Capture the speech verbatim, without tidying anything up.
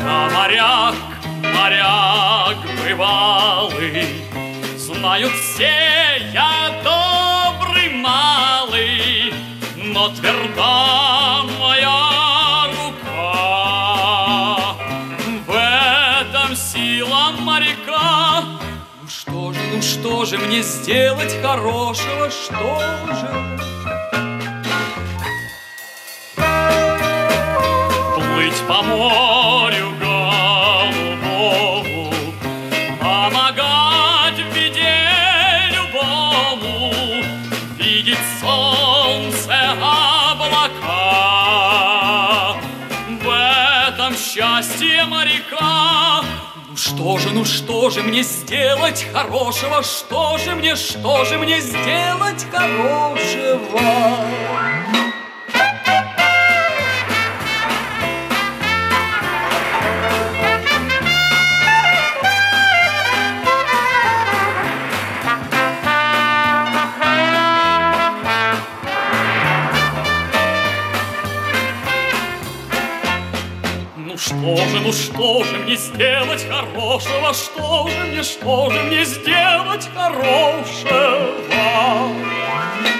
Я моряк, моряк бывалый, знают все, я добрый малый, но тверда моя рука. В этом сила моряка. Ну что же, ну что же мне сделать хорошего, что же? Плыть по морю голубому, помогать в беде любому, видеть солнце, облака. В этом счастье моряка. Ну что же, ну что же мне сделать хорошего, что же мне, что же мне сделать хорошего? Ну что же, ну что же мне сделать хорошего, что же мне, что же мне сделать хорошего?